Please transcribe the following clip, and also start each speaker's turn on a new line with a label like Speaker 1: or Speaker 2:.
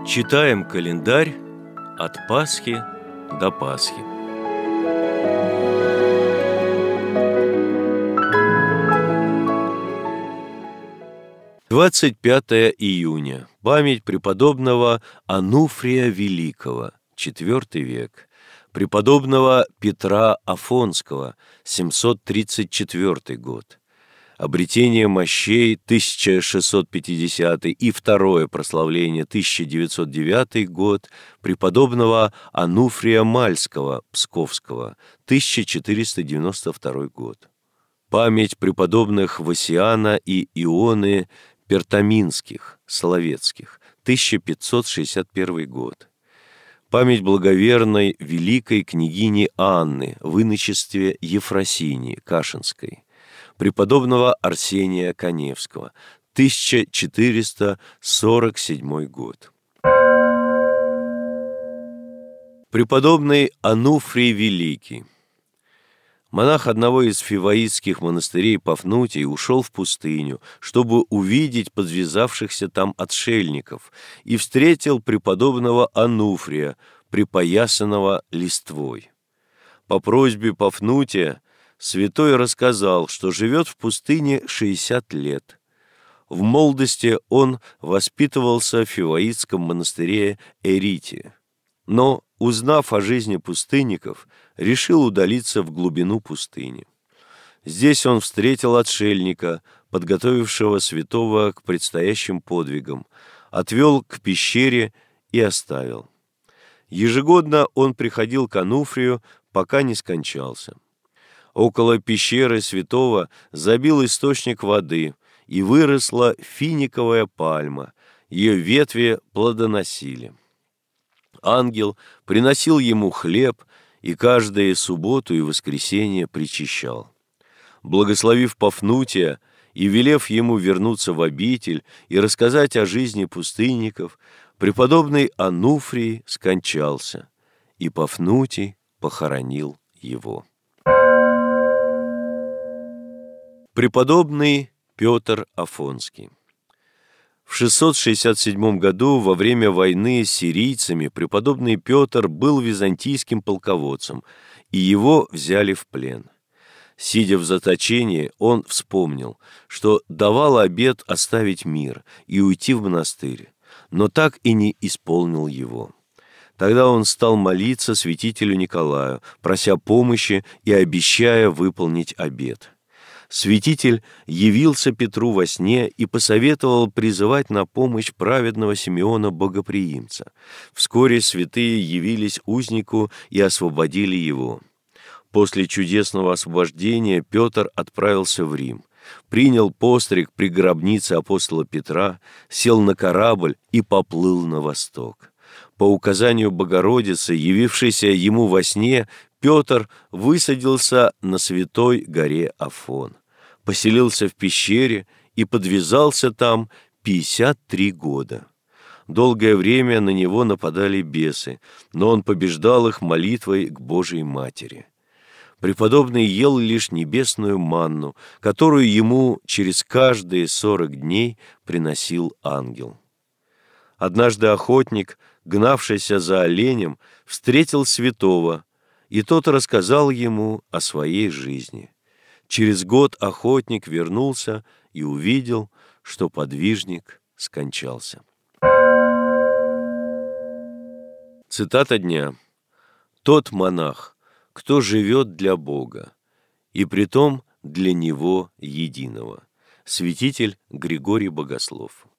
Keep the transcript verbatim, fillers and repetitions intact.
Speaker 1: Читаем календарь от Пасхи до Пасхи. двадцать пятое июня. Память преподобного Ануфрия Великого, четвёртый век, преподобного Петра Афонского, семьсот тридцать четвёртый год, обретение мощей, тысяча шестьсот пятидесятый, и второе прославление, тысяча девятьсот девятый год, преподобного Ануфрия Мальского, Псковского, тысяча четыреста девяносто второй год. Память преподобных Васиана и Ионы Пертаминских, Соловецких, тысяча пятьсот шестьдесят первый год. Память благоверной великой княгини Анны в иночестве Ефросинии Кашинской, преподобного Арсения Каневского, тысяча четыреста сорок седьмой год. Преподобный Ануфрий Великий. Монах одного из фиваитских монастырей Пафнутий ушел в пустыню, чтобы увидеть подвязавшихся там отшельников, и встретил преподобного Ануфрия, припоясанного листвой. По просьбе Пафнутия святой рассказал, что живет в пустыне шестьдесят лет. В молодости он воспитывался в фиваитском монастыре Эрите, но, узнав о жизни пустынников, решил удалиться в глубину пустыни. Здесь он встретил отшельника, подготовившего святого к предстоящим подвигам, отвел к пещере и оставил. Ежегодно он приходил к Ануфрию, пока не скончался. Около пещеры святого забил источник воды, и выросла финиковая пальма, ее ветви плодоносили. Ангел приносил ему хлеб и каждую субботу и воскресенье причащал. Благословив Пафнутия и велев ему вернуться в обитель и рассказать о жизни пустынников, преподобный Ануфрий скончался, и Пафнутий похоронил его. Преподобный Петр Афонский. В шестьсот шестьдесят седьмом году во время войны с сирийцами преподобный Петр был византийским полководцем, и его взяли в плен. Сидя в заточении, он вспомнил, что давал обет оставить мир и уйти в монастырь, но так и не исполнил его. Тогда он стал молиться святителю Николаю, прося помощи и обещая выполнить обет. Святитель явился Петру во сне и посоветовал призывать на помощь праведного Симеона Богоприимца. Вскоре святые явились узнику и освободили его. После чудесного освобождения Петр отправился в Рим, принял постриг при гробнице апостола Петра, сел на корабль и поплыл на восток. По указанию Богородицы, явившейся ему во сне, Петр высадился на святой горе Афон, поселился в пещере и подвязался там пятьдесят три года. Долгое время на него нападали бесы, но он побеждал их молитвой к Божией Матери. Преподобный ел лишь небесную манну, которую ему через каждые сорок дней приносил ангел. Однажды охотник, гнавшийся за оленем, встретил святого, и тот рассказал ему о своей жизни. Через год охотник вернулся и увидел, что подвижник скончался. Цитата дня. «Тот монах, кто живет для Бога, и притом для Него единого». Святитель Григорий Богослов.